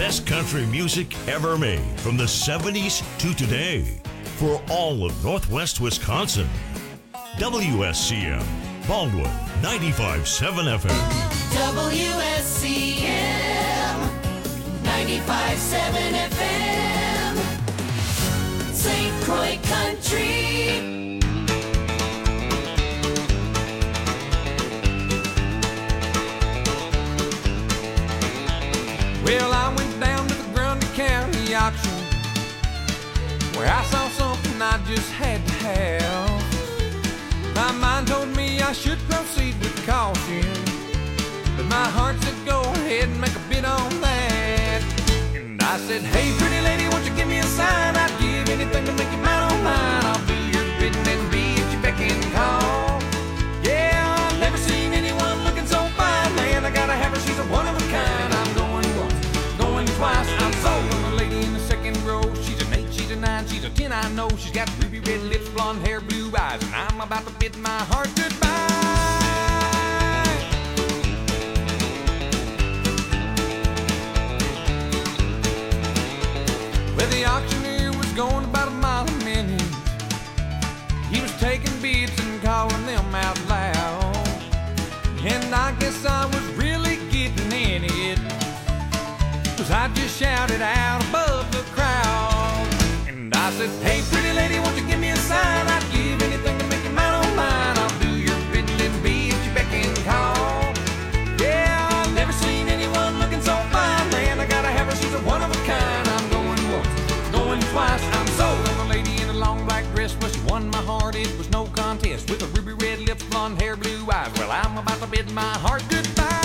best country music ever made from the 70s to today for all of Northwest Wisconsin. WSCM, Baldwin, 95.7 FM. WSCM, 95.7 FM, St. Croix Country. Well, I went down to the Grundy County auction where I saw something I just had to have. My mind told me I should proceed with caution, but my heart said go ahead and make a bid on that. And I said, hey, pretty lady, won't you give me a sign? I'd give anything to make you mine on mine. I'll do your bidding and be at your beck and call. Yeah, I've never seen anyone looking so fine. Man, I gotta have her, she's a one of a kind. I'm going once, going twice. I'm sold on the lady in the second row. She's an 8, she's a 9, she's a 10, I know. She's got ruby red lips, blonde hair, blue eyes, and I'm about to bid my heart goodbye. Well, the auctioneer was going about a mile a minute. He was taking bids and calling them out loud, and I guess I was really getting in it, 'cause I just shouted out above the crowd. And I said, hey, pretty lady, won't you give me a sign? I'd give anything to make you mine on mine. I'll do your bidding and be at your beck and call. Yeah, I've never seen anyone looking so fine. Man, I gotta have her, she's a one of a kind. I'm going once, going twice. I'm sold on the lady in a long black dress. Well, she won my heart, it was no contest. With a ruby red lips, blonde hair, blue eyes. Well, I'm about to bid my heart goodbye.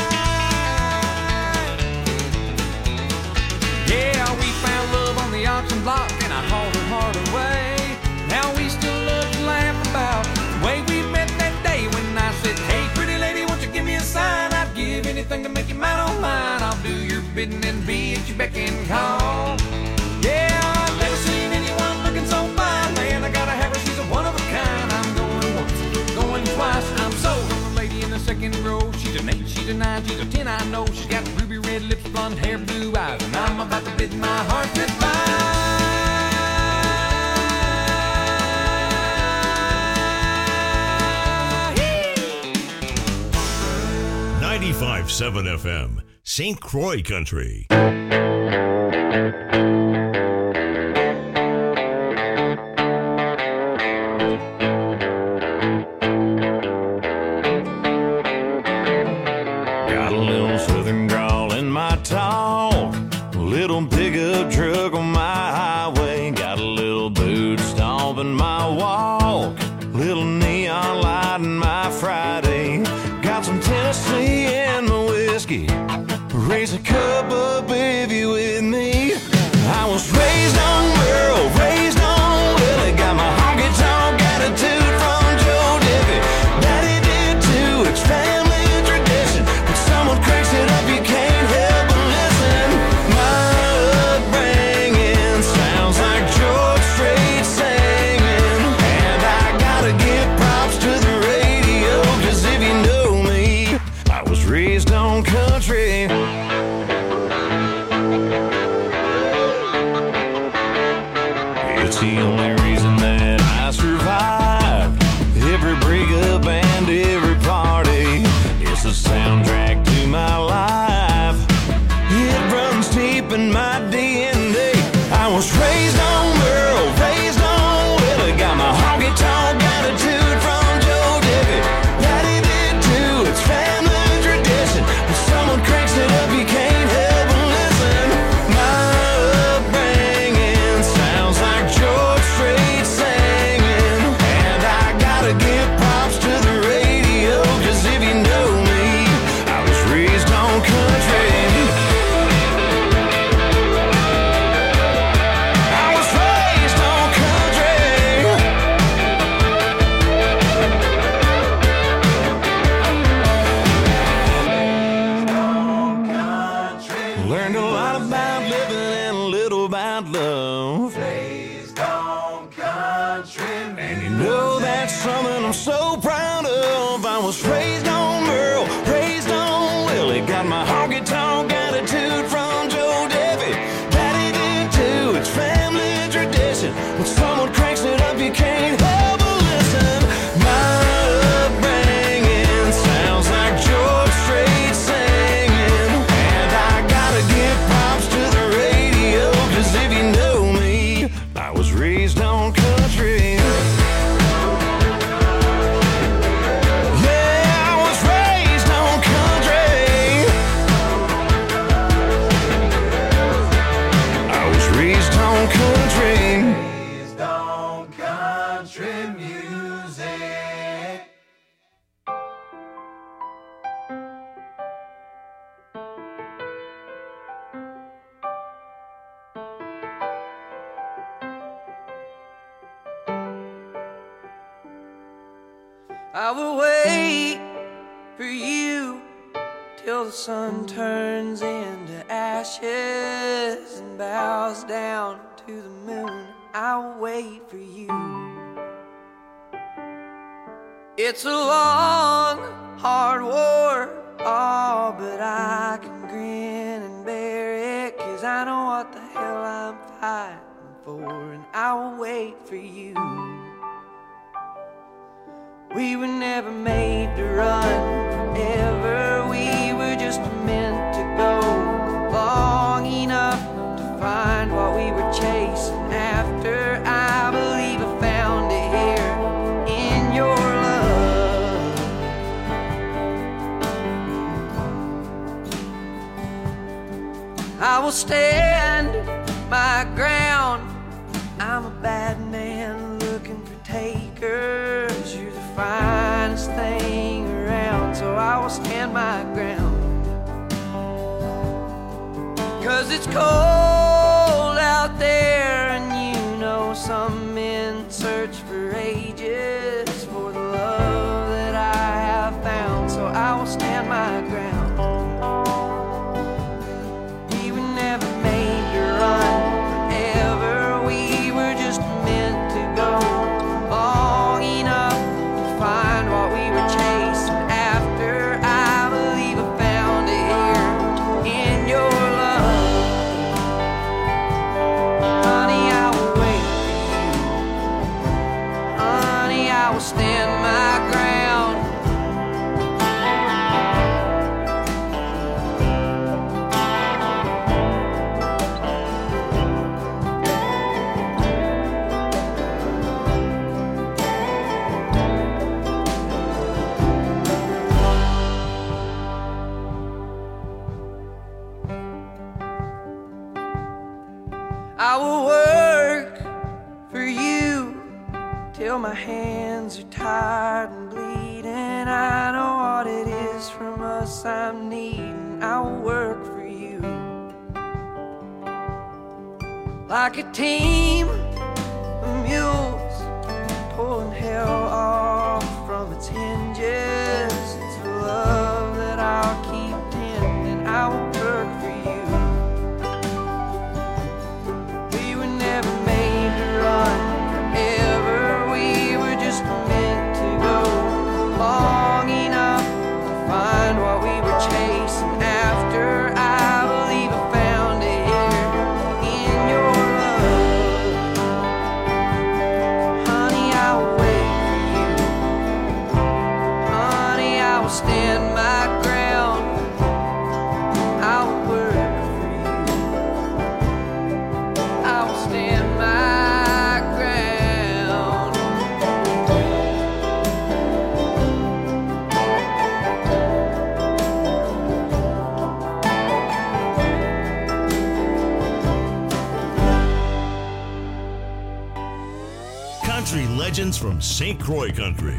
Yeah, we found love on the auction block, and I hauled her heart away. Now we still love to laugh about the way we met that day when I said, hey, pretty lady, won't you give me a sign? I'd give anything to make you mine on mine. I'll do your bidding and be at your beck and call. Yeah, I've never seen anyone looking so fine. Man, I gotta have her, she's a one of a kind. I'm going once, going twice. I'm sold on the lady in the second row. She's an 8, she's a 9, she's a 10, I know. She's got ruby red lips, blonde hair, blue eyes, and I'm about to bid my heart goodbye. 95.7 FM, St. Croix Country. Got a little southern drawl in my talk, a little pickup truck on my highway, got a little boot stomp in my walk, little neon light in my Friday, got some Tennessee in my whiskey, raise a cup up if you with me. I was raised on Merle, raised on Willie, got my honky tonk attitude from Joe Diffie. Daddy did too, it's family tradition. When someone cranks it up, you can't help but listen. My upbringing sounds like George Strait singing, and I gotta give props to the radio, 'cause if you know me, I was raised on country. It's the only reason that I survived every breakup and every party. It's the soundtrack to my life. It runs deep in my DNA. I was raised on Merle, raised on Willie, got my honky tonk attitude from Joe Diffie. Daddy did too, it's family tradition. When someone cranks it up, you can't help but listen. My upbringing sounds like George Strait singing, and I gotta give props to the radio, 'cause if you know me, I was raised on country. I was raised on country. Learned a lot about living and a little about love. Raised on country. And you know that's something I'm so proud of. I was raised on Merle, raised on Willie, got my honky tonk attitude from Joe Diffie. I will wait for you till the sun turns into ashes and bows down to the moon. I'll wait for you. It's a long, hard war, oh, but I can grin and bear it, 'cause I know what the hell I'm fighting for, and I'll wait for you. We were never made to run forever. We were just meant to go long enough to find what we were chasing after. I believe I found it here in your love. I will stand my ground. I'm a bad man looking for takers. You're the finest thing around, so I will stand my ground. 'Cause it's cold out there, and you know some men search for ages for the love that I have found, so I will stand my ground. We were never made to run forever. We were just meant to go long enough to find what we were chasing after. I believe I found it here in your love. Honey, I will wait for you. Honey, I will stand my ground. I will work for you till my hands are tired and bleeding. I know what it is from us I'm needing. I will work for you like a team of mules pulling hell off from its hinges. It's a love that I'll keep tending. I will work for you. Never made to run forever. We were just meant to go long enough to find what we were chasing after. I believe I found it here in your love. Honey, I will wait for you. Honey, I will stand my ground. I will work for you. I will stand my ground. Country legends from St. Croix Country.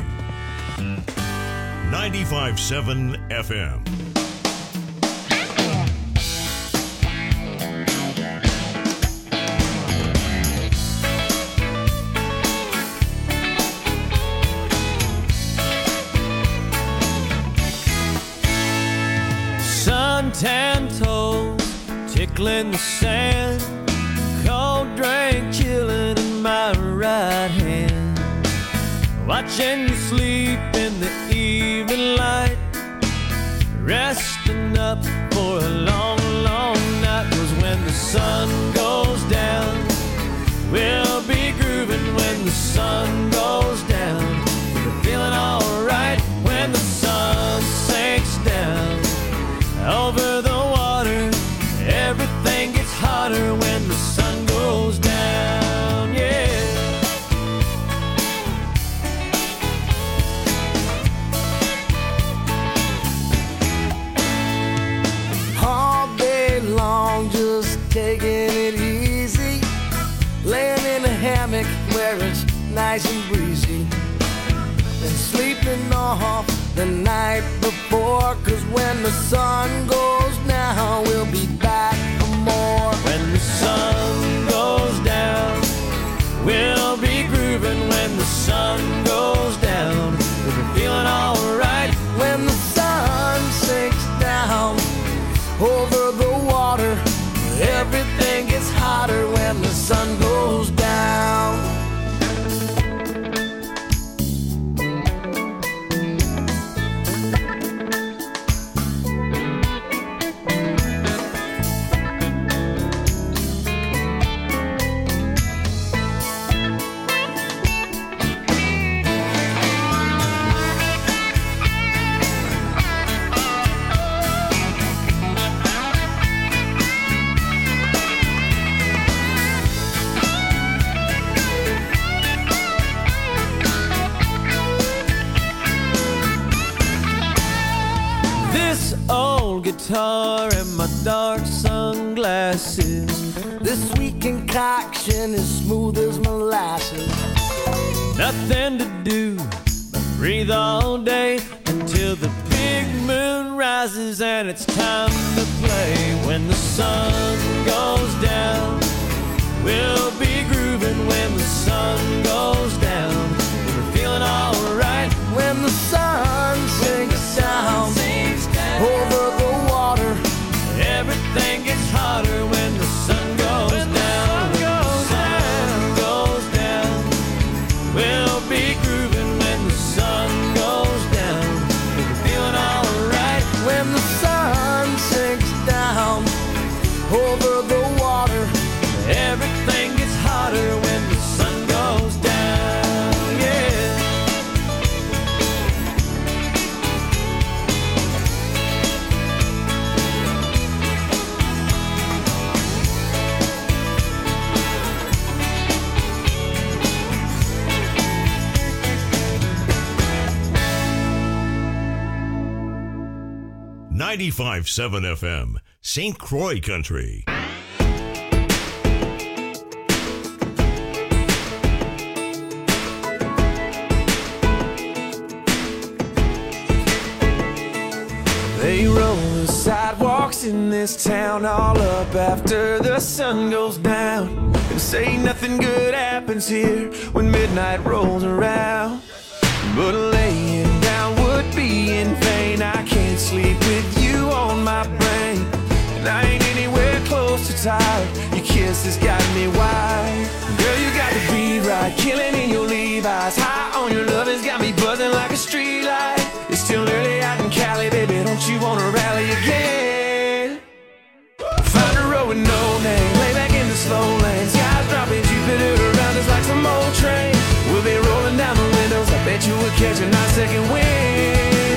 95.7 FM. Suntan toes tickling the sand, cold drink chilling in my right hand, watching you sleep in the evening light, resting up for a long, long night. 'Cause when the sun goes down, we'll be grooving. When the sun goes down, we're feeling alright. When the sun sinks down over the water, everything gets hotter when the sun goes down, yeah. All day long, just taking it easy, laying in a hammock where it's nice and breezy, and sleeping off the night before. 'Cause when the sun goes down, we'll be back for more. When the sun goes down, we'll be grooving. When the sun goes down, we'll be feeling guitar and my dark sunglasses. This sweet concoction is smooth as molasses. Nothing to do but breathe all day until the big moon rises and it's time to play. When the sun goes down, we'll be grooving. When the sun goes down, we're feeling alright. When the sun sinks down over the water, everything gets hotter when the sun goes down. When the sun goes down, we'll be grooving. When the sun goes down, we're feeling alright. when the sun sinks down over the water, Everything gets hotter when the sun goes down. Yeah. .95.7 FM, St. Croix Country. They roll the sidewalks in this town all up after the sun goes down, and say nothing good happens here when midnight rolls around. But laying down would be in vain. I can't sleep with you on my brain, and I ain't anywhere close to tired. Your kiss has got me wired. Girl, you got the beat right, killing in your Levi's. High on your love has got me buzzing like a street light. It's still early out in Cali, baby, don't you wanna rally again? Find a road with no name, lay back in the slow lane. Skies dropping, Jupiter around us like some old train. We'll be rolling down the windows, I bet you would catch a nice second wind.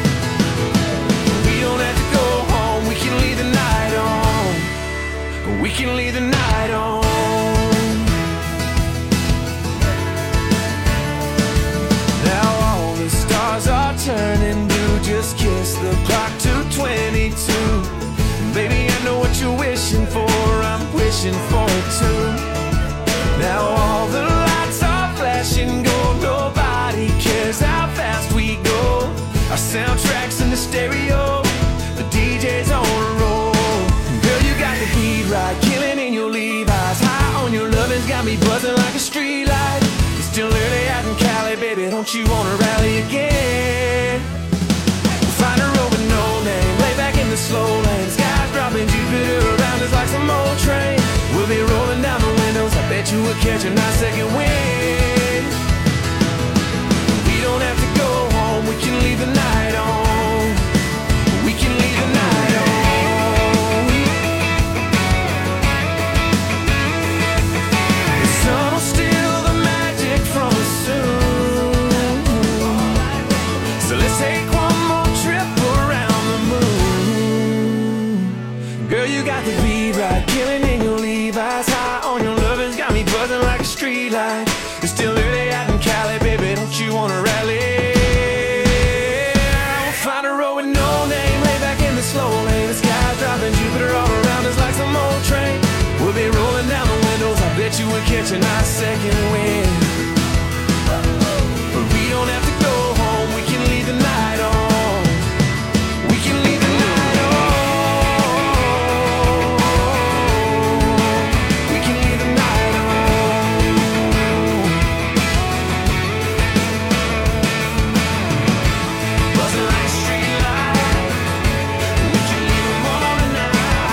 We don't have to go home, we can leave the night on. We can leave the night on. Now all the stars are turning blue, just kiss the clock to 22. Baby, I know what you're wishing for, I'm wishing for it too. Now all the lights are flashing gold, nobody cares how fast we go. Our soundtrack's in the stereo, the DJ's on a roll. Girl, you got the beat right, killing in your Levi's. High on your lovin's got me buzzing like a street light. It's still early out in Cali, baby, don't you wanna rally again? Find a road with no name, lay back in the slow lane. Skies dropping, Jupiter around us like some old train. We'll be rolling down the windows, I bet you would catch a nice second wind. We don't have to go home, we can leave the night on. We can leave the night on. The sun will steal the magic from us soon. So let's take one more trip around the moon. Girl, you got the beat right, killing in your Levi's. High on your lovin's got me buzzing like a street light. It's still early out in Cali, baby, don't you wanna rally? We'll find a road with no name, lay back in the slow lane. The sky's dropping, Jupiter all around us like some old train. We'll be rolling down the windows, I bet you would catch a nice second wind. But we don't have to go home, we can leave the night on. We can leave the night on. We can leave the night on. Buzzing like a street light. We can leave them all tonight.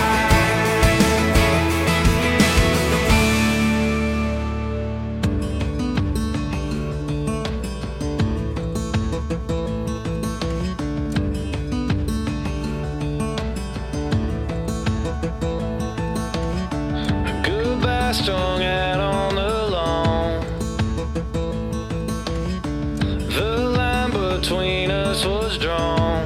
Goodbye, strung out on the lawn. The line between us was drawn.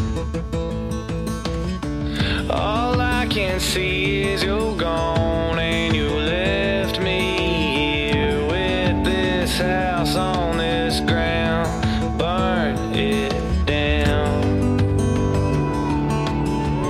All I can see is you're gone, and you left me here with this house on this ground. Burn it down.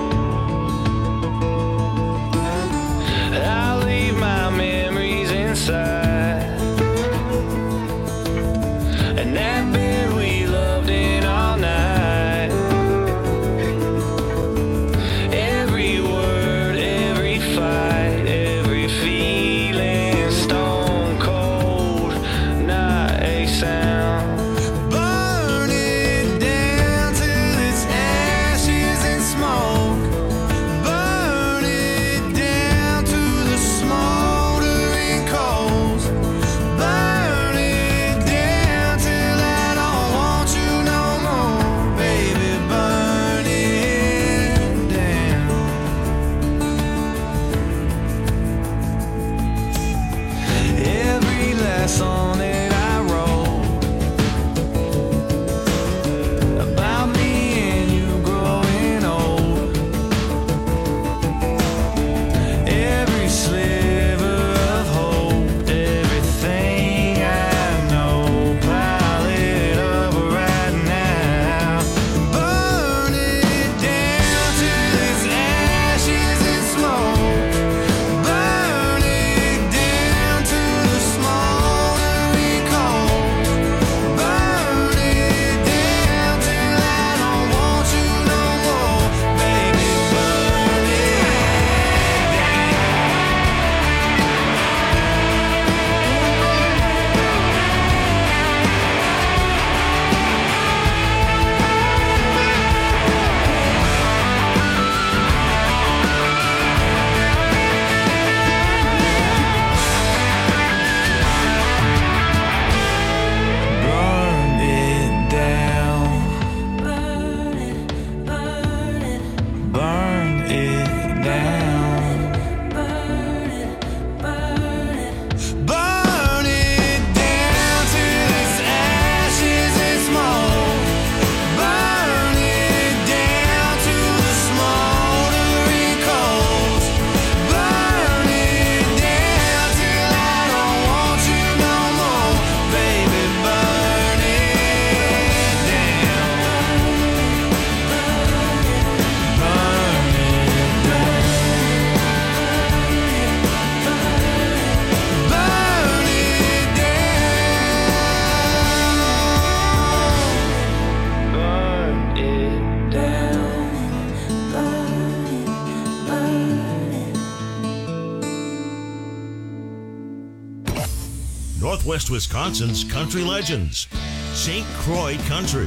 Northwest Wisconsin's country legends. St. Croix Country.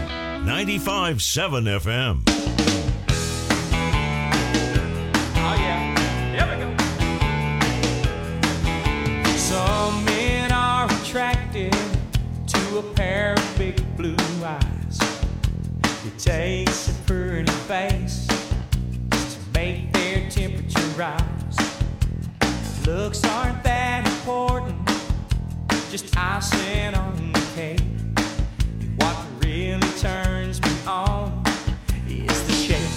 95.7 FM. Oh yeah, here we go. Some men are attracted to a pair of big blue eyes. It takes a pretty face to make their temperature rise. Looks aren't that important, just icing on the cake. What really turns me on is the shake.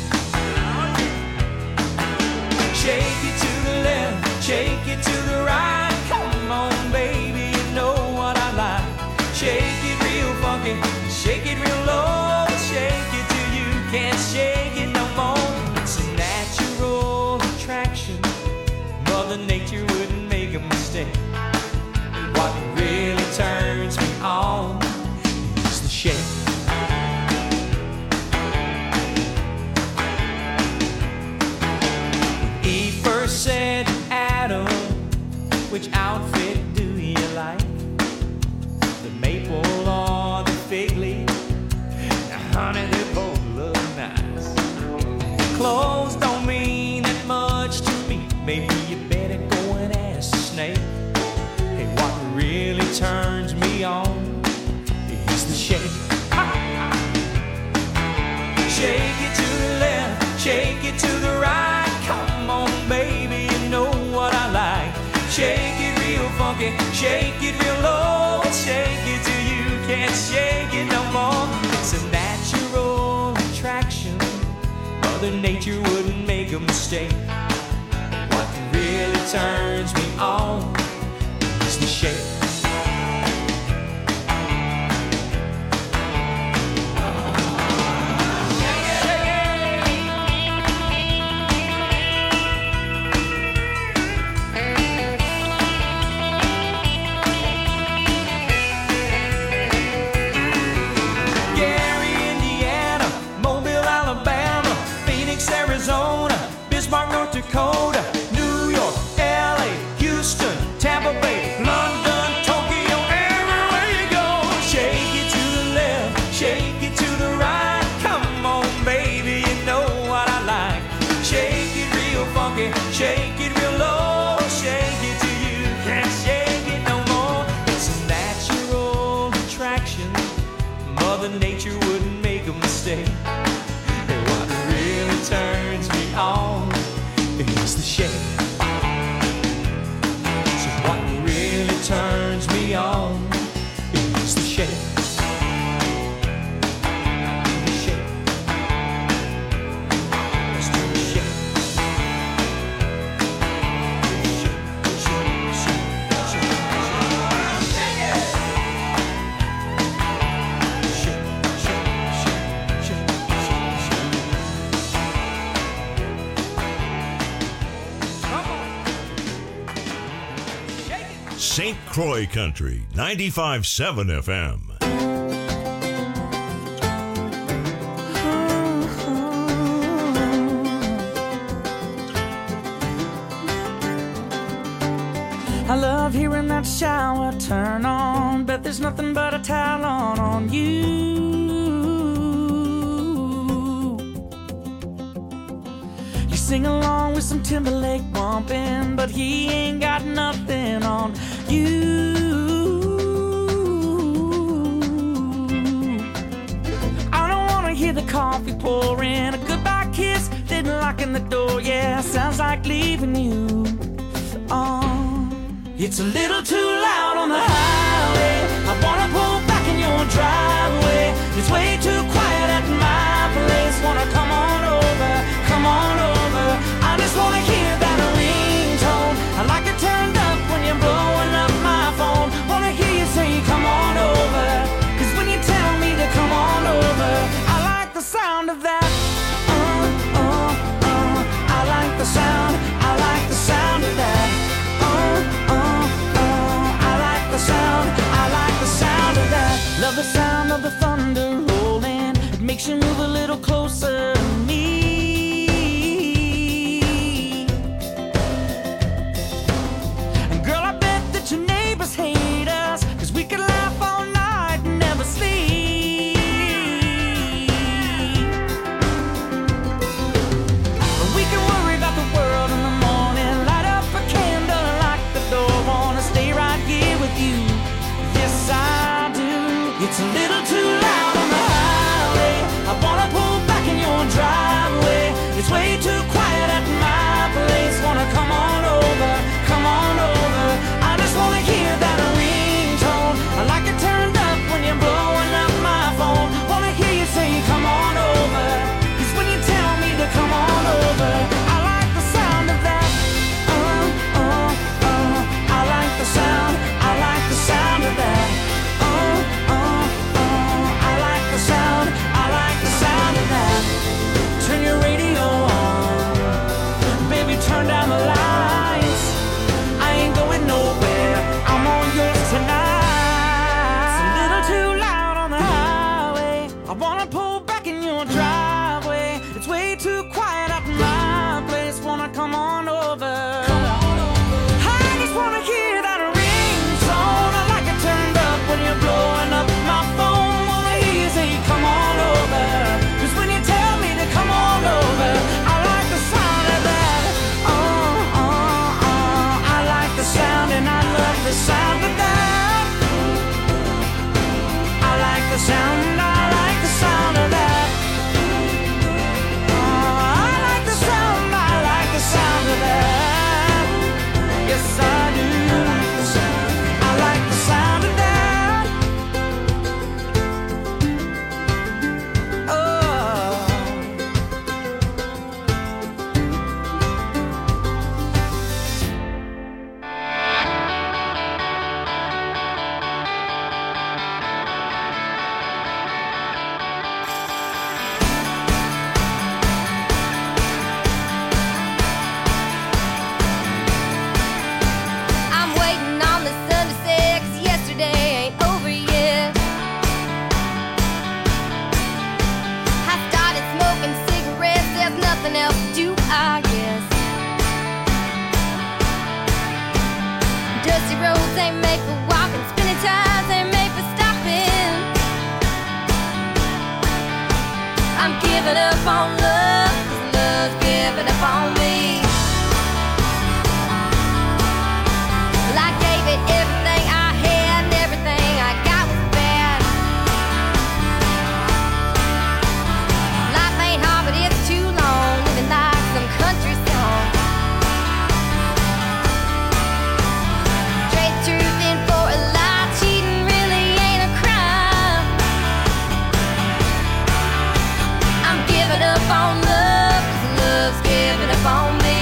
Shake it to the left, shake it to the right. Come on, baby, you know what I like. Shake it real funky, shake it real low. Shake it till you can't shake it no more. It's a natural attraction. Mother Nature wouldn't make a mistake. What really turns me on is the shake. When Eve first said to Adam, which outfit do you like? The maple or the fig leaf? Now honey, they both look nice. Clothes don't mean that much to me. Maybe you better go and ask the snake. Hey, what really turns me on is the shake. Shake it to the left, shake it to the right. Come on, baby, you know what I like. Shake it real funky, shake it real low. Shake it till you can't shake it no more. It's a natural attraction. Mother Nature wouldn't make a mistake. What really turns me on is the shake. Dakota, New York, LA, Houston, Tampa Bay, London, Tokyo, everywhere you go. Shake it to the left, shake it to the right. Come on, baby, you know what I like. Shake it real funky, shake it real low. Shake it till you can't shake it no more. It's a natural attraction. Mother Nature wouldn't make a mistake. And what really turns me on is the shake. So what really turns me on is the shake. The shake. Let's do the shake. Shake, shake, shake, shake, shake. Shake, shake, shake, shake, shake, shake. St. Croix Country, 95.7 FM. I love hearing that shower turn on. Bet there's nothing but a towel on you. You sing along with some Timberlake bumping, but he ain't got nothing on you. I don't wanna hear the coffee pouring, a goodbye kiss, then locking the door. Yeah, sounds like leaving you on. It's a little too loud on the highway. I wanna pull back in your driveway. It's way too quiet at my place. Wanna come on over, come on over. I just wanna hear that ringtone. I like it turned up when you're blowing up my phone. Wanna hear you say come on over, 'cause when you tell me to come on over, I like the sound of that. I like the sound, I like the sound of that. I like the sound, I like the sound of that. Love the sound of the thunder rolling. It makes you move a little closer to me. And girl, I bet that your neighbors hate us. wanna pull back in your driveway. It's way too quiet up in my place. Wanna come on over. I just wanna hear that ringtone. I like it turned up when you're blowing up my phone. Wanna hear you say come on over. 'Cause when you tell me to come on over, I like the sound of that. I like the sound and I love the sound of that. I like the sound and I like the sound of that. I like the sound of that. Yes, I do. I like the sound of that. Oh. I'm waiting on the sun to set, 'cause yesterday ain't over yet. I started smoking cigarettes, there's nothing else to do, I guess. Dusty roads ain't made for walking, spinning tires ain't made for stopping. I'm giving up on love, 'cause love's giving up on me. Well, I gave it everything I had, and everything I got was bad. Life ain't hard, but it's too long, living like some country song. Trade truth in for a lie, cheating really ain't a crime. I'm giving up on love, 'cause love's giving up on me.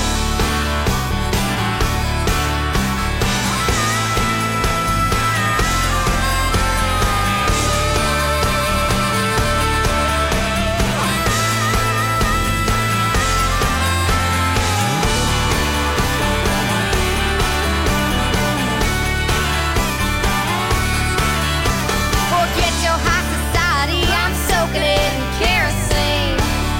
Forget your high society, I'm soaking it in kerosene.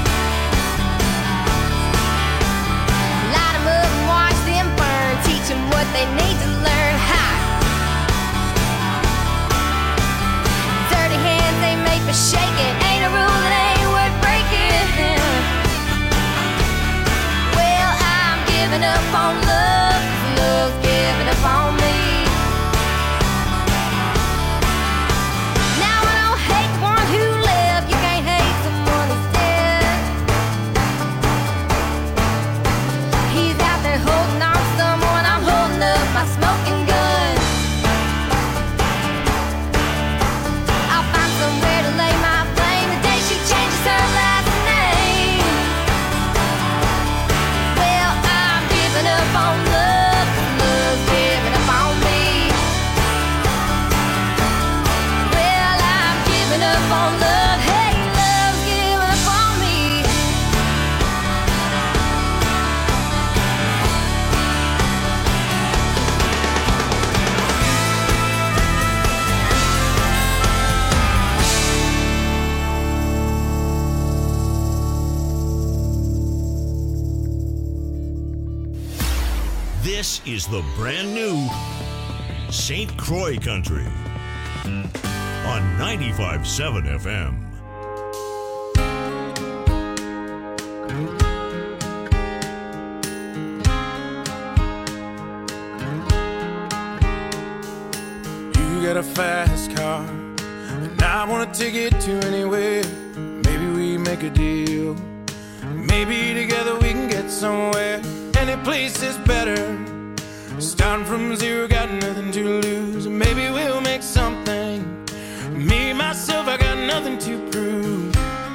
Light 'em up and watch them burn, teach 'em what they need to learn. Ha! Dirty hands ain't made for shaking, ain't a rule that ain't worth breaking. Well, I'm giving up on love, 'cause love's giving up on me. Now I don't hate the one who left, you can't hate someone who's dead. He's out there holding on to someone, I'm holding up my smoking gun. I'll find somewhere to lay my blame the day she changes her last name. Well, I'm giving up on love, 'cause love's giving up on me. Well, I'm giving up on love, hey, love's giving up on me. This is the brand new St. Croix Country on 95.7 FM. You got a fast car, and I wanna take it to anywhere. Maybe we make a deal. Maybe together we can get somewhere. Any place is better. Starting from zero, got nothing to lose. Maybe we'll make something. Me, myself, I got nothing to prove.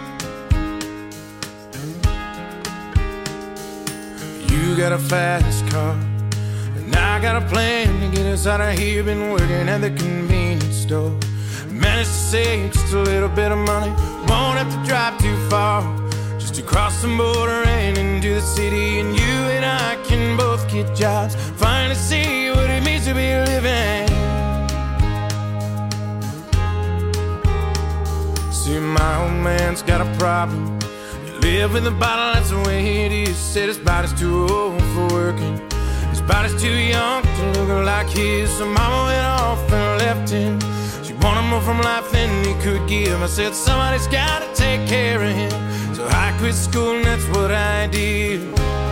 You got a fast car, and I got a plan to get us out of here. Been working at the convenience store. Managed to save just a little bit of money. Won't have to drive too far, just across the border and into the city. And you and I can both get jobs, finally see what it means to be living. See, my my old man's got a problem. You live with a bottle, that's the way it is. Said his body's too old for working, his body's too young to look like his. So mama went off and left him. She wanted more from life than he could give. I said somebody's gotta take care of him. So I quit school and that's what I did.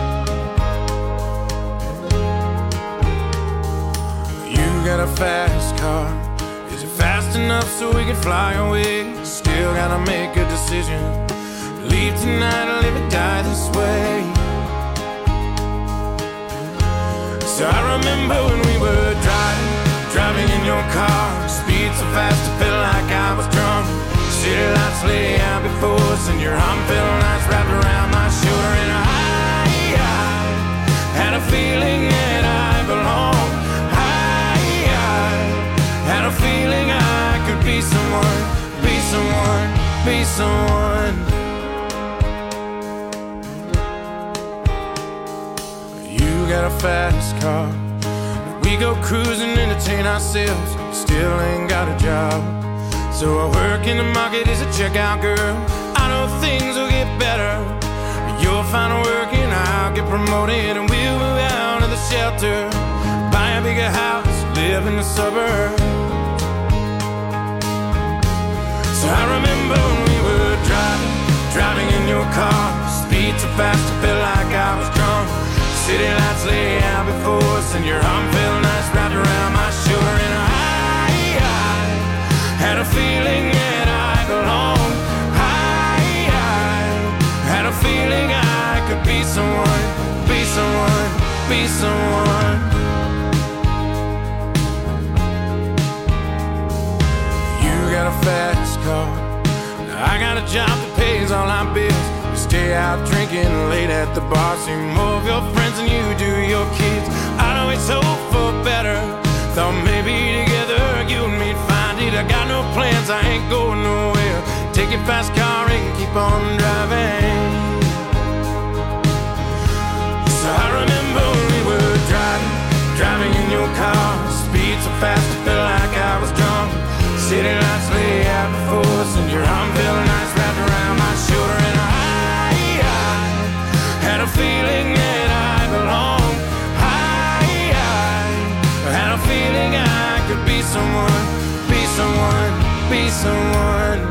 You got a fast car, is it fast enough so we can fly away? Still gotta make a decision, leave tonight or live or die this way. So I remember when we were driving in your car, speed so fast I felt like I was drunk. City lights lay out before us and your arm felt nice wrapped around my shoulder. And I had a feeling that I belonged. I had a feeling I could be someone, be someone, be someone. You got a fast car, we go cruising, entertain ourselves. Still ain't got a job, so I work in the market as a checkout girl. I know things will get better, you'll find work and I'll get promoted, and we'll move out of the shelter, buy a bigger house, live in the suburbs. So I remember when we were driving in your car, speed so fast I felt like I was drunk. City lights lay out before us and your arm felt nice wrapped around my shoulder. And I had a feeling that I belonged. I had a feeling I could be someone, be someone, be someone. You got a fast car, I got a job that pays all our bills. We stay out drinking late at the bar, see more of your friends than you do your kids. I'd always hope for better, thought maybe together you and me'd find it. I got no plans, I ain't going nowhere. Take your fast car and keep on driving. So I remember when we were driving in your car, speed so fast I felt like I was drunk. City lights lay out before us and your arm felt nice wrapped around my shoulder. And I had a feeling that I belonged. I had a feeling I could be someone, be someone, be someone.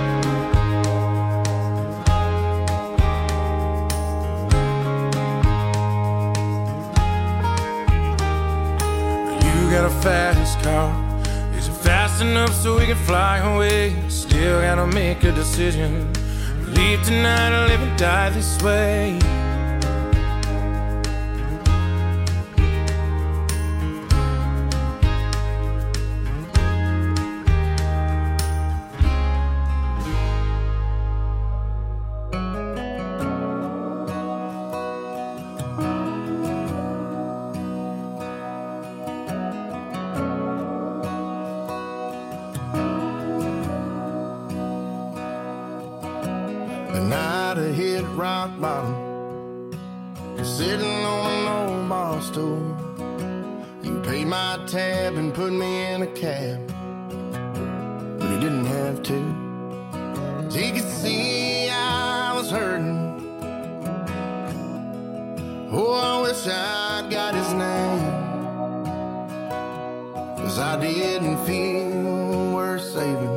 You got a fast car, is it fast enough so we can fly away? Still gotta make a decision, leave tonight or live and die this way. The night I hit rock bottom, sitting on an old bar stool. You paid my tab and put me in a cab, but he didn't have to. 'Cause he could see I was hurting. Oh, I wish I'd got his name, 'cause I didn't feel worth saving,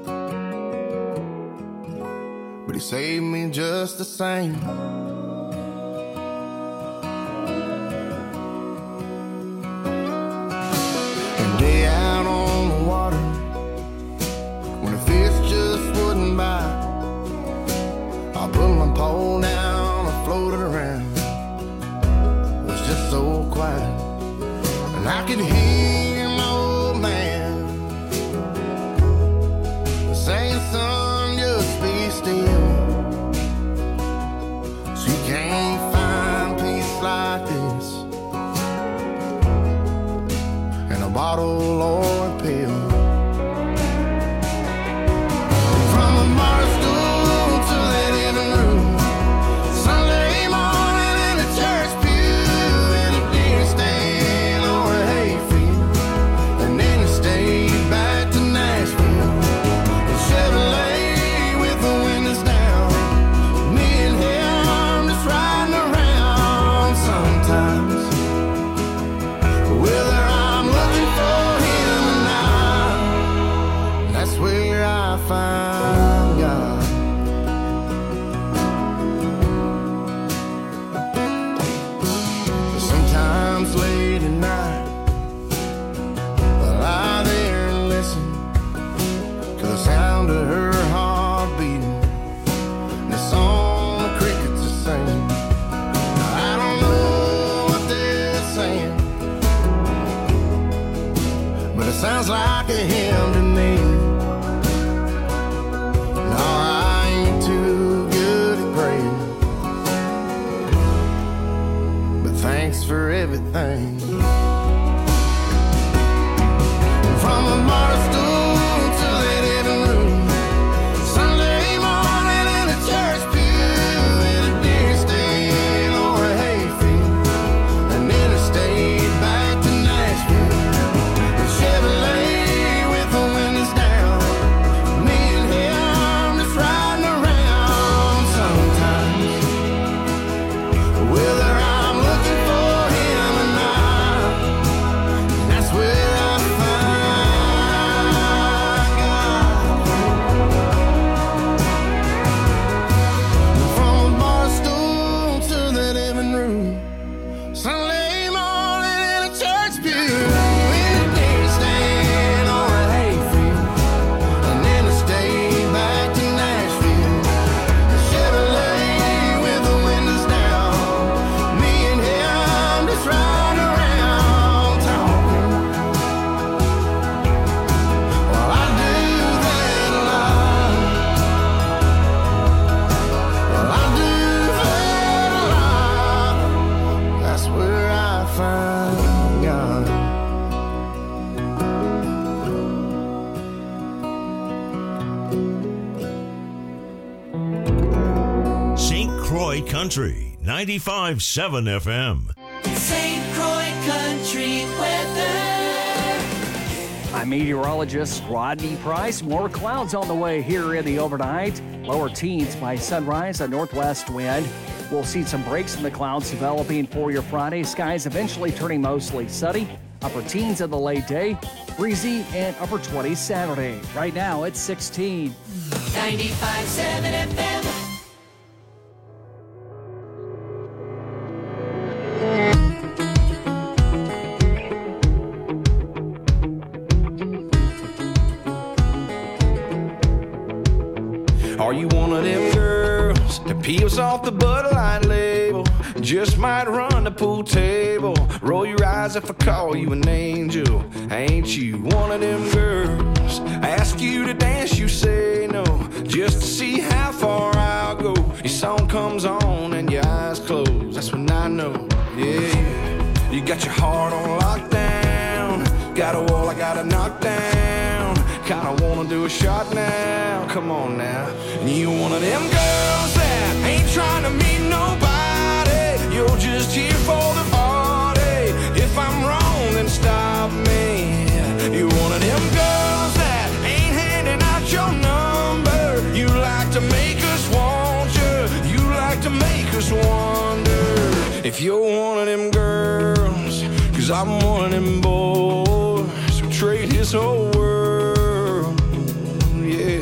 but he saved me just the same. And day out on the water, when the fish just wouldn't bite, I put my pole down, I floated around. It was just so quiet, and I could hear my old man saying, "Son, just be still." So you can't find peace like this in a bottle or a pill. From the bar stool to the living room, Sunday morning in the church pew, in a deer stand or a hayfield, and then you stayed back to Nashville. Chevrolet with just like a hymn to me. No, I ain't too good at praying, but thanks for everything. From a bar stool to the living room, Sunday morning in a church pew, in a deer stand or a hayfield, an interstate back to Nashville, a Chevrolet with the windows down, me and him just riding around sometimes, whether I'm looking for him or not, that's where I Sunday morning in a church pew, in a deer stand or a hayfield, an interstate back to Nashville, a Chevrolet with the windows down, me and him just riding around talking. Well, I do that a lot. Well, I do that a lot. That's where I find God. St. Croix Country, 95.7 FM. St. Croix Country weather. I'm meteorologist Rodney Price. More clouds on the way here in the overnight. Lower teens by sunrise, a northwest wind. We'll see some breaks in the clouds developing for your Friday. Skies eventually turning mostly sunny. Upper teens in the late day. Breezy and upper 20s Saturday. Right now it's 16. 95.7 FM. Are you one of them girls that peels off the Bud Light label? Just might run the pool table. Roll your eyes if I call you an angel. Ain't you one of them girls? Ask you to dance, you say no, just to see how far I'll go. Your song comes on and your eyes close. That's when I know, yeah. You got your heart on lockdown. Got a wall I gotta knock down. Kinda wanna do a shot now. Come on now. You one of them girls that ain't trying to meet nobody. You're just here for the party. If I'm wrong, then stop me. You one of them girls that ain't handing out your number. You like to make us want you. You like to make us wonder if you're one of them girls. 'Cause I'm one of them boys who trade his whole world, yeah,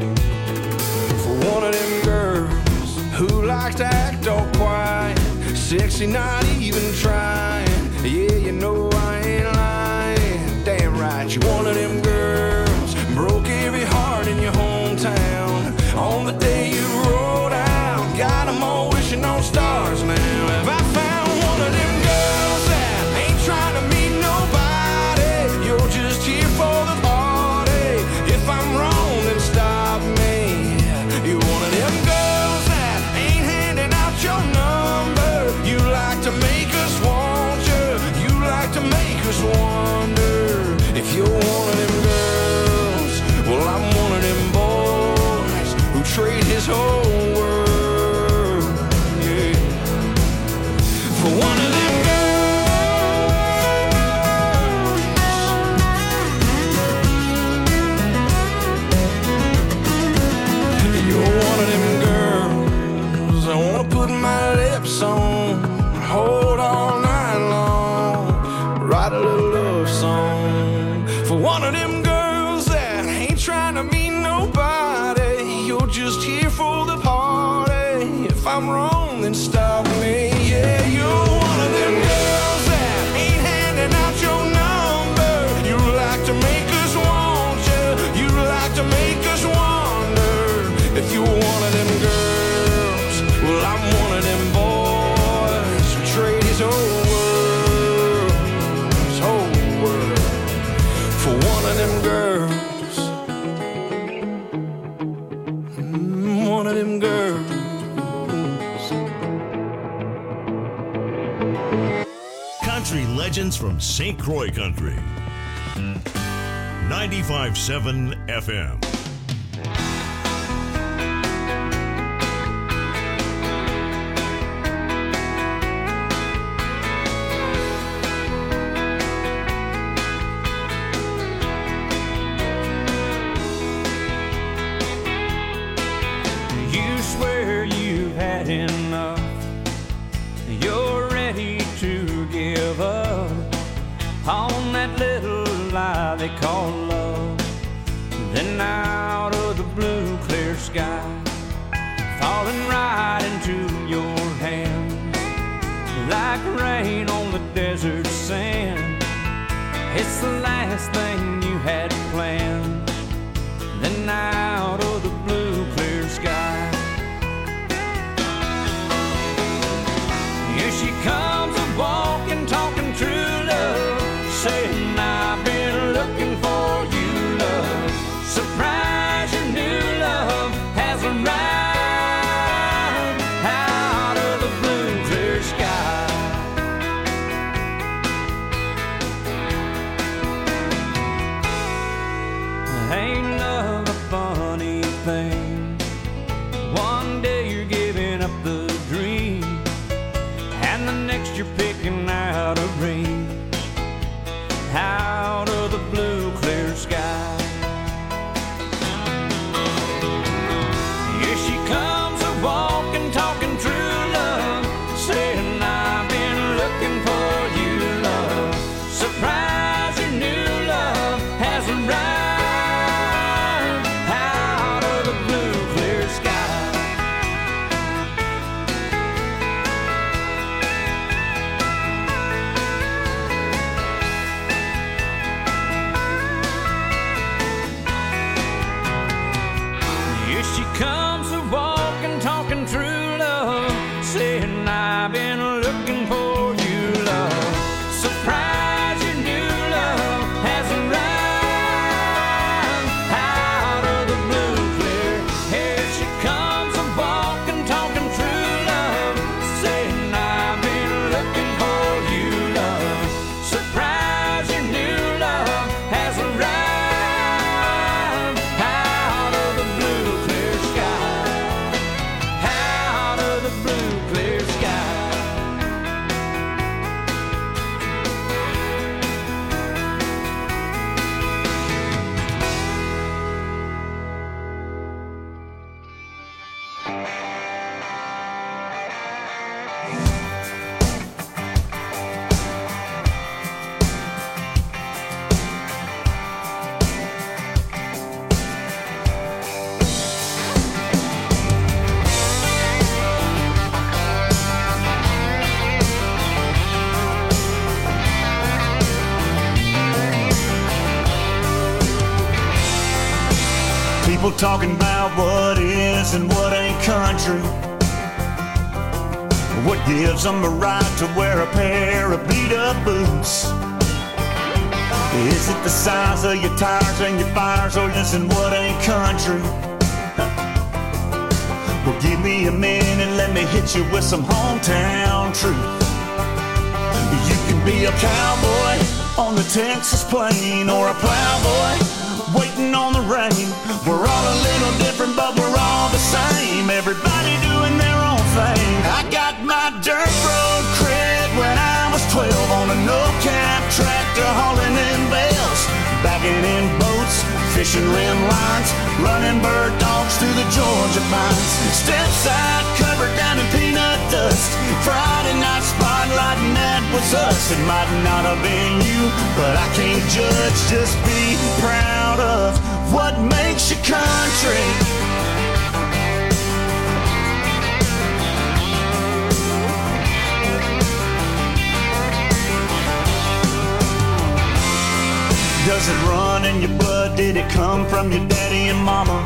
for one of them girls who likes to act all quiet, sexy, not even trying. Yeah, you know I ain't lying. Damn right, you're one of them girls broke every heart in your hometown on the day you rolled out. Got them all wishing on stars now. Have I found one of them girls that ain't trying to meet nobody? You're just here for the party. If I'm wrong, then stop me. You're one of them girls that ain't handing out your number. You like to make us want you. You like to make us wonder if you're one of them girls. Well, I'm one of them boys who trade his whole world, yeah, for one of them girls. You're one of them girls I wanna put my lips on, hold all night long, write a little love song for one of them girls that ain't trying to meet nobody. You're just here for the party. If I'm wrong, then stop me. Yeah, you're one of them girls that ain't handing out your number. You like to make us want you. You like to make us wonder if you're one of them girls. Well, I'm one of them boys who trade his whole world for one of girls. Country legends from St. Croix Country. 95.7 FM. You swear you've had enough. You're ready to give up on that little lie they call love. Then out of the blue clear sky, falling right into your hands, like rain on the desert sand. It's the last thing you had planned. Then out of the blue clear sky, here she comes a-walking, talking true love, saying I've been looking for you, love. Surprise, your new love has arrived out of the blue clear sky. Ain't love a funny thing? One day you're giving up the dream, and the next you're picking out a ring out of the blue clear sky. Here she comes a-walking, talking true love, saying I've been looking for you, love. Surprise, your new love has arrived out of the blue clear sky. Here she comes a-walking, talking true love, saying I've been looking for you, love. Surprise, your new love has arrived out of the blue clear. Here she comes a-walking, talking true love, saying I've been looking for you, love. Surprise, your new love has arrived out of the blue clear sky, out of the blue clear sky. People talking about what is and what ain't country. What gives them a right to wear a pair of beat-up boots? Is it the size of your tires and your fires, or is it what ain't country? Well, give me a minute, let me hit you with some hometown truth. You can be a cowboy on the Texas plain, or a plowboy waiting on the rain. We're all a little different, but we're all the same. Everybody doing their own thing. I got my dirt road cred when I was 12 on a no-cap tractor hauling in bales, backing in boats, fishing rim lines, running bird dogs through the Georgia pines. Step side covered down in peanut dust. Friday night spotlight, and that was us. It might not have been you, but I can't judge. Just be proud of what makes you country. Does it run in your blood? Did it come from your daddy and mama?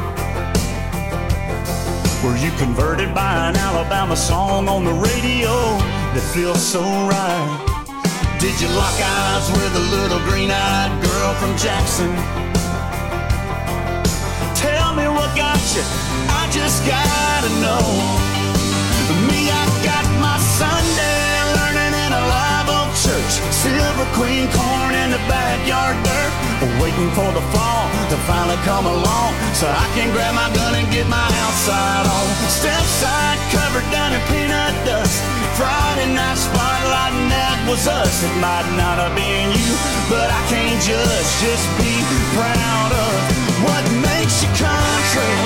Were you converted by an Alabama song on the radio that feels so right? Did you lock eyes with a little green-eyed girl from Jackson? Tell me what got you out just gotta know. Me, I got my Sunday learning in a live oak church. Silver Queen corn in the backyard dirt. Waiting for the fall to finally come along so I can grab my gun and get my outside on. Step side covered down in peanut dust. Friday night spotlight and that was us. It might not have been you, but I can't judge. Just be proud of what makes you country.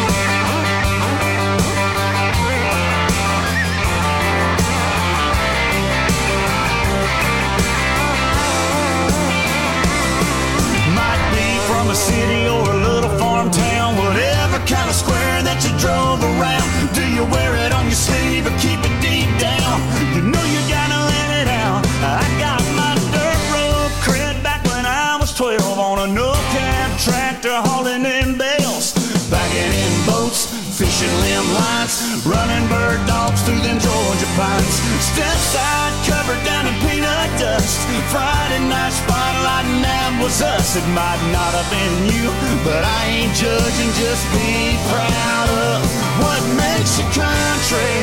From a city or a little farm town, whatever kind of square that you drove around. Do you wear it on your sleeve or keep it deep down? You know you gotta let it out. I got my dirt road cred back when I was 12 on a no-cab tractor hauling in bales, bagging in boats, fishing limb lines, running bird dogs through them Georgia pines. Step side covered down in peanut dust. Friday night spotlight and that was us. It might not have been you, but I ain't judging. Just be proud of what makes you country.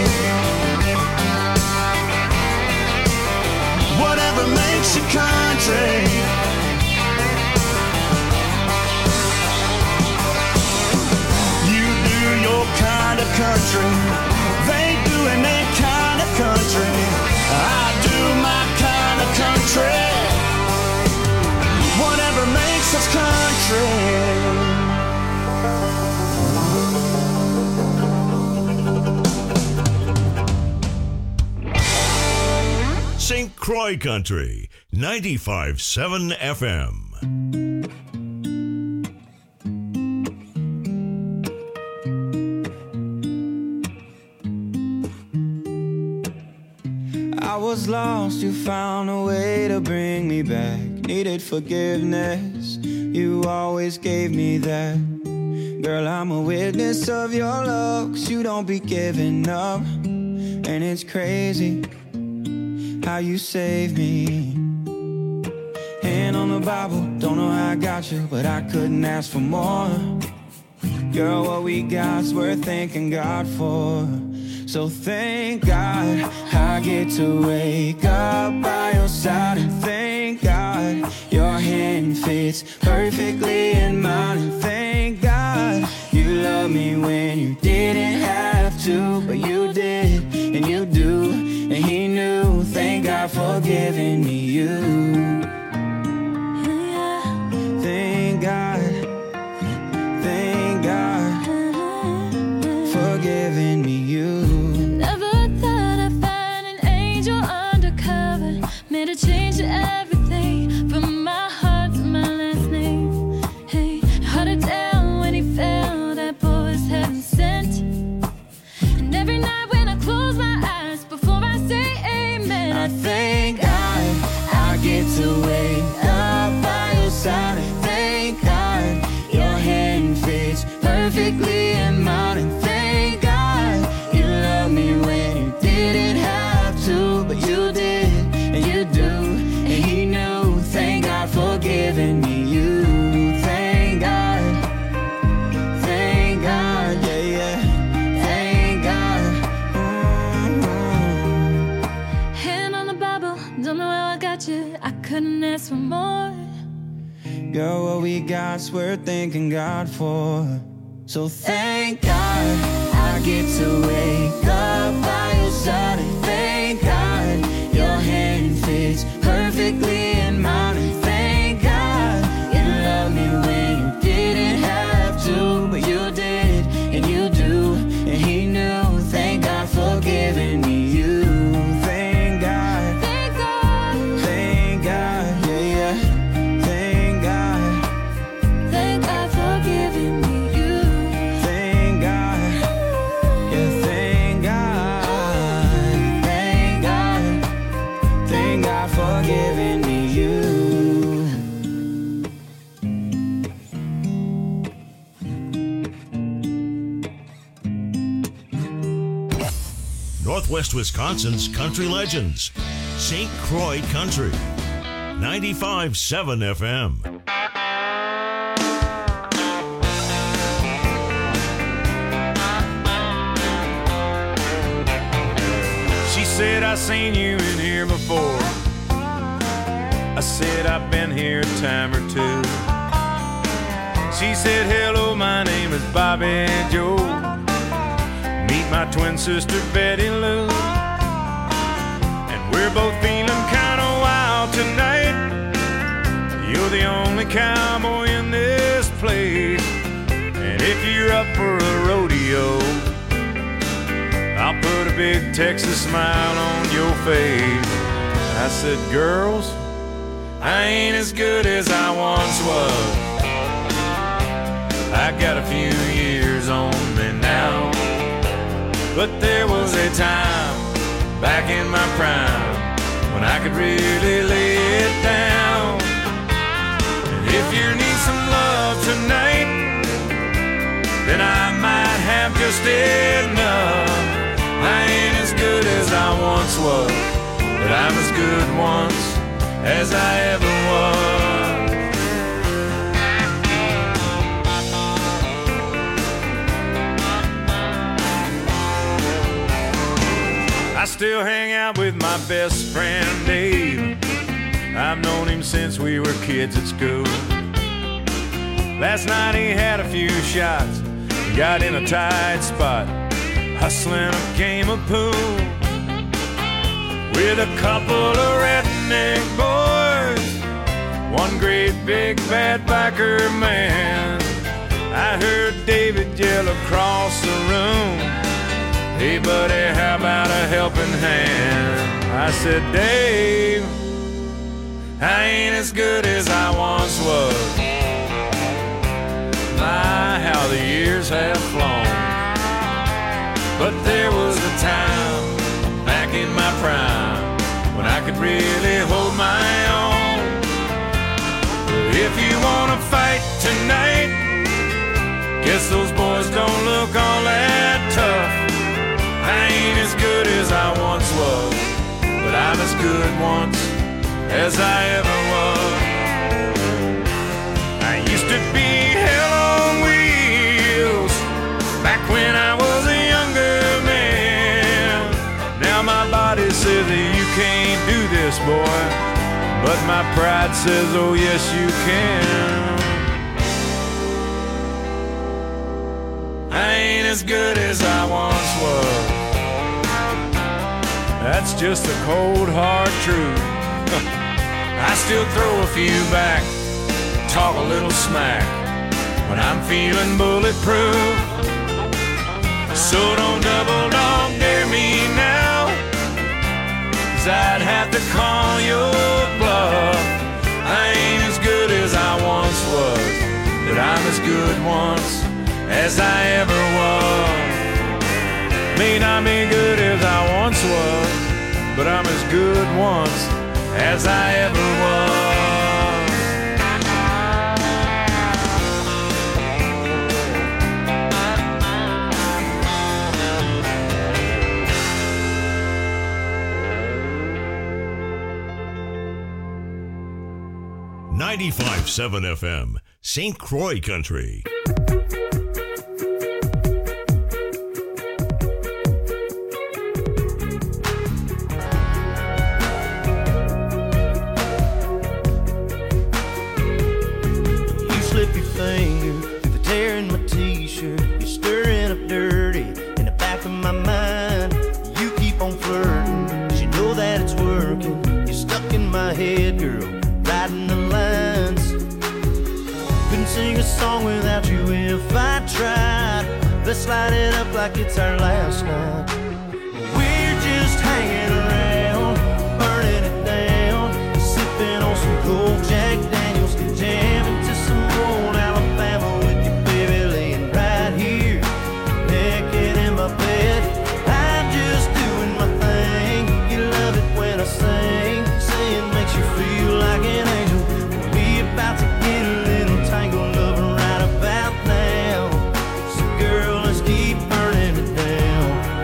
Whatever makes you country. Your kind of country, they doing their kind of country. I do my kind of country. Whatever makes us country. St. Croix Country, 95.7 FM. I was lost, you found a way to bring me back. Needed forgiveness, you always gave me that. Girl, I'm a witness of your love, 'cause you don't be giving up. And it's crazy how you saved me. Hand on the Bible, don't know how I got you, but I couldn't ask for more. Girl, what we got's worth thanking God for. So thank God I get to wake up by your side. And thank God your hand fits perfectly in mine. And thank God you love me when you didn't have to, but you did, and you do, and he knew. Thank God for giving me you. Thank God, thank God for giving me you. Made a change to everything, from my heart to my last name. Hey, held it down when he fell, that boy was heaven sent. And every night when I close my eyes, before I say amen, I thank God I get to wake up by your side. And thank God your hand fits perfectly in mine. And thank God you love me when you didn't have to, but you did, and you do, and he knew. Thank God for giving me you. Thank God, yeah, yeah. Thank God. Hand on the Bible, don't know how I got you, I couldn't ask for more. Girl, what we got's worth thanking God for. So thank God I get to wake up by your side. And thank God your hand fits perfectly in mine. And thank God you love me when you didn't have to, but you did, and you do, and he knew. Thank God for giving me you. Thank God, thank God, yeah, yeah. Thank God, thank God for giving me you. Thank God, yeah, thank God, thank God, thank God for giving me you. Northwest Wisconsin's country legends. St. Croix Country, 95.7 FM. said, I seen you in here before. I said, I've been here a time or two. She said, hello, my name is Bobby Joe. Meet my twin sister, Betty Lou. And we're both feeling kind of wild tonight. You're the only cowboy in this place. And if you're up for a rodeo, I'll put a big Texas smile on your face. I said, girls, I ain't as good as I once was. I got a few years on me now. But there was a time back in my prime when I could really lay it down. And if you need some love tonight, then I might have just enough. I ain't as good as I once was, but I'm as good once as I ever was. I still hang out with my best friend Dave. I've known him since we were kids at school. Last night he had a few shots, got in a tight spot, hustling a game of pool with a couple of redneck boys, one great big bad biker man. I heard David yell across the room, hey buddy, how about a helping hand? I said, Dave, I ain't as good as I once was. My, how the years have flown. But there was a time back in my prime when I could really hold my own. If you wanna fight tonight, guess those boys don't look all that tough. I ain't as good as I once was, but I'm as good once as I ever was. I used to be hell on wheels back when I was a younger man. Now my body says that you can't do this, boy, but my pride says, oh yes you can. I ain't as good as I once was. That's just the cold hard truth. I still throw a few back, talk a little smack when I'm feeling bulletproof. So don't double dog dare me now, 'cause I'd have to call your bluff. I ain't as good as I once was, but I'm as good once as I ever was. May not be good as I once was, but I'm as good once as I ever was. 95.7 FM, St. Croix Country. Let's light it up like it's our last night. We're just hanging around, burning it down, sipping on some cold Jack Daniels, jamming to some old Alabama with your baby laying right here, naked in my bed. I'm just doing my thing. You love it when I sing, saying makes you feel like an angel. We about to get a little tangled up right about now. So girl, keep burning it down.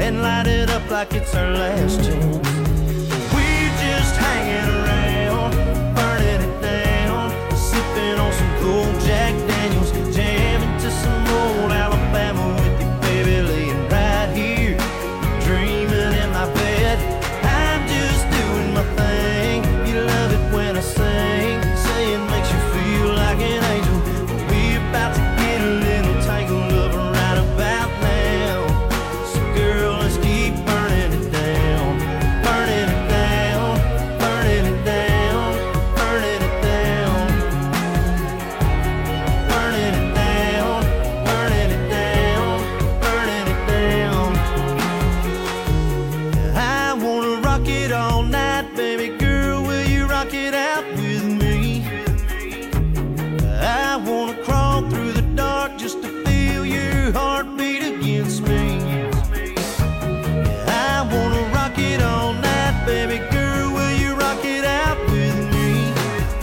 and light it up like it's our last chance. We're just hanging around, burning it down, sipping on some cold Jack Daniels, jamming to some old Alabama with you, baby, laying right here, dreaming in my bed. I'm just doing my thing. You love it when I sing, saying makes you feel like an angel. We're about to get a little tangled up right about now. So girl, let's keep burning it down, burning it down, burning it down, burning it down, burning it down, burning it down, burning it down. I wanna rock it all night, baby girl, will you rock it out with me? I wanna crawl through the dark just to feel your heartbeat against me. I wanna rock it all night, baby girl, will you rock it out with me?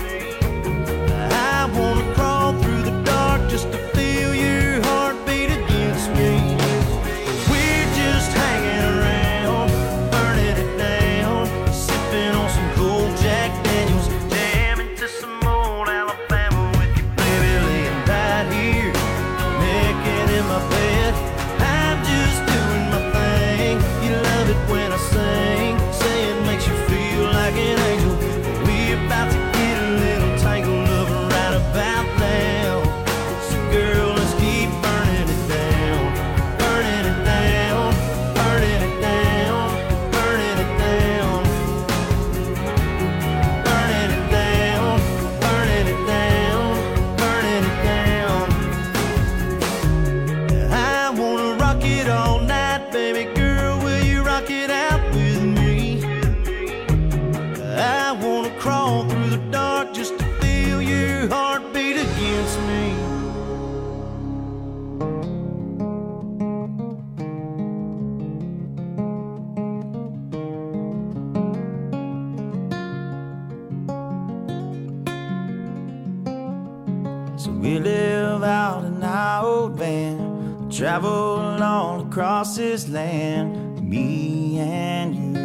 I wanna crawl through the dark just to feel your heartbeat against me. We're just hanging around, burning it down, sipping on some cold Jack Daniels, jamming to some old Alabama with you, baby, laying right here, naked in my bed. I'm just doing my thing. You love it when I sing, say it makes you feel like an angel. We're about to get a little tangled up right about now. So girl, let's keep burning it down, burning it down, burning it down, burning it down, burning it down, burning it down, burning it down. I wanna rock it all night, baby girl, will you rock it out with me? I wanna crawl through the dark just to feel your heartbeat against me. So we live out in our old van, travel all across this land, me and you.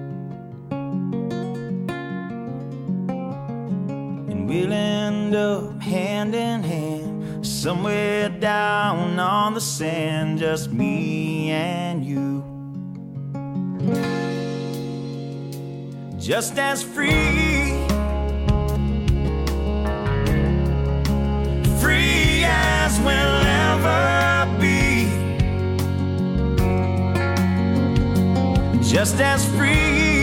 And we'll end up hand in hand, somewhere down on the sand, just me and you. Just as free, free as we'll ever be. Just as free